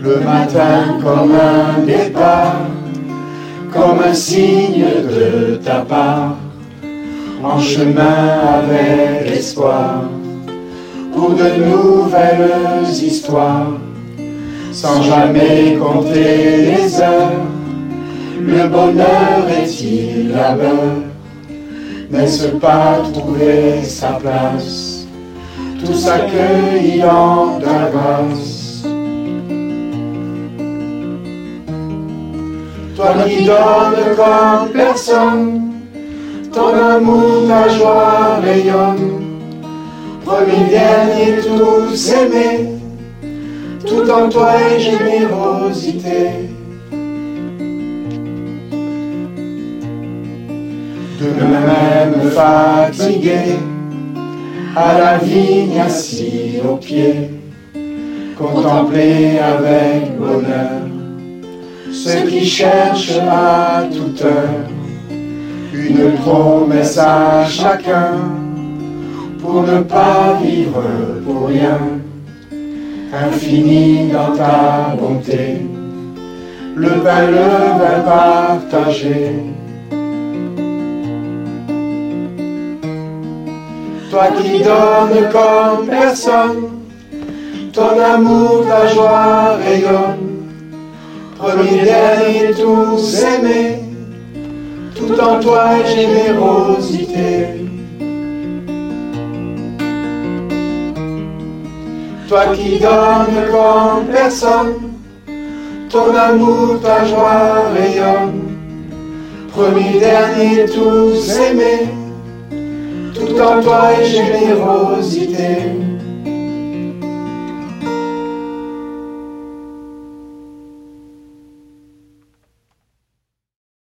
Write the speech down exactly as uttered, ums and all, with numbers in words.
Le matin comme un départ, comme un signe de ta part, en chemin avec espoir, pour de nouvelles histoires, sans jamais compter les heures. Le bonheur est-il labeur? N'est-ce pas trouver sa place, tous accueillant ta grâce? Toi qui donnes comme personne, ton amour, ta joie rayonne. Premier, dernier, tous aimés, tout en toi est générosité. De même fatigué, à la vigne assis aux pieds, contempler avec bonheur ceux qui cherchent à toute heure une promesse à chacun, pour ne pas vivre pour rien, infini dans ta bonté, le pain, le vin partagé. Toi qui donnes comme personne, ton amour, ta joie rayonne. Premier, dernier, tous aimés, tout en toi est générosité. Toi qui donnes comme personne, ton amour, ta joie rayonne. Premier, dernier, tous aimés, tout en toi est générosité.